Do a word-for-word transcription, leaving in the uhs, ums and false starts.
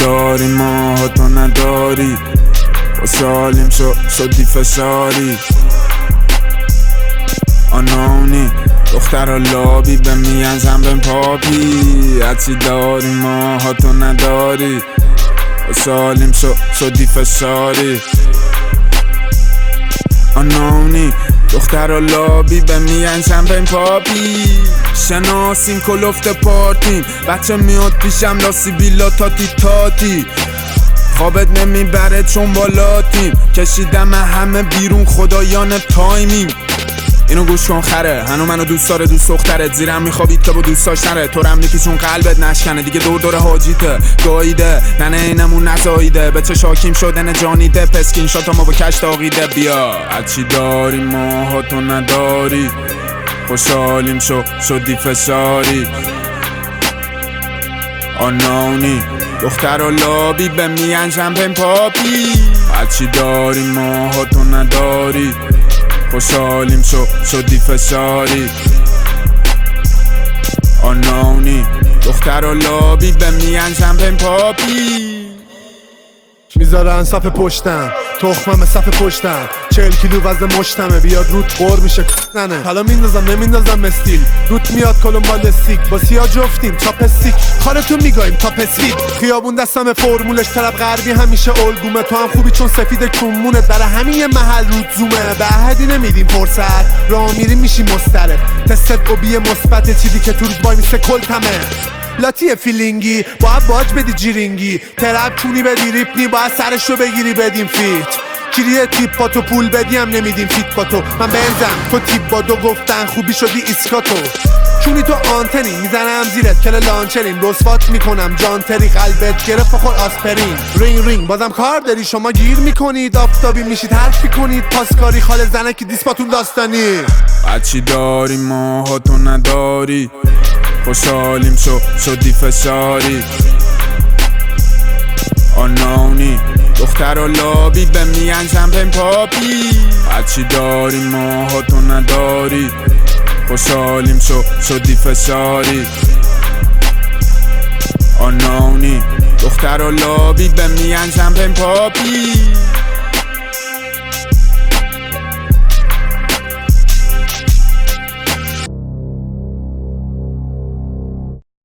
داری ما تو نداری، خوشحالیم شو شدی فشاری. آنونی دختر لابی به میان زنبن پاپی، هرچی داری ما تو نداری، خوشحالیم شو شدی فشاری. آنونی دختر لابی به میان شمپین پاپی، شناسیم کلفت پارتیم، بچه میاد پیشم لاسی بیلا تاتی تاتی، خوابت نمیبره چون بالاتیم، کشیدم همه بیرون خدایان تایمیم. اینو گوش کن خره، هنو منو دوست داره دوست دخترت، زیرم میخوابید تا با دوست داشتنه، تو رم نیکی چون قلبت نشکنه، دیگه دور دور حاجیته گاییده، ننه اینمون نزاییده، به چه شاکیم شدن جانیده، پسکین شاتا ما با کش تاقیده. بیا هرچی داری ما تو نداری، خوشحالیم شو شدی فشاری. آنونی دختر و لابی به میان شمپین پاپی، هرچی داری ما تو نداری، خوشحالیم شو شدی فشاری. آنونی دختر و لابی به میان شمپین پاپی، میذارن صف پشتم، تخمم صف پشتم، چهل کیلو وزن مشتمه، بیاد روت بر میشه ننه، حالا میندازم نمیندازم مستیل، روت میاد کلمبال استیک، با سیا جفتیم چاپستیک، خارتون میگایم تا پسفید، خیابون دستم فرمولش طرف غربی همیشه الگومه، تو هم خوبی چون سفید کمونه، برای همین محل روت زومه، به احدی نمیدیم فرصت، راه میریم میشی مسترب، تست قبیه مثبت، چیزی که تو روز بای میشه کل تمه، لاتی فیلینگی باید باج بدی جیرینگی، ترپ چونی بدی ریپنی باید سرشو بگیری بدیم فیت، کلیه تیپ با تو پول بدیم نمیدیم فیت با تو، من بنزم تو تیپ با دو گفتن خوبی شدی ایسکاتو، چونی تو آنتنی میزنم زیرت کل لانچرین، رسوات میکنم جانتری قلبت گرفت بخور آسپرین، رینگ رینگ بازم کار داری شما گیر میکنید، آفتابی میشید حرف میکنید، پاسکاری خال زنکی دیسپاتون داستانی. هرچی داری ما تو نداری، خوشحالیم شو شدی فشاری. آنونی دختر و لابی به میان شمپین پاپی، هرچی داری ما تو نداری، خوشحالیم شو شدی فشاری. آنونی دختر و لابی به میان شمپین پاپی.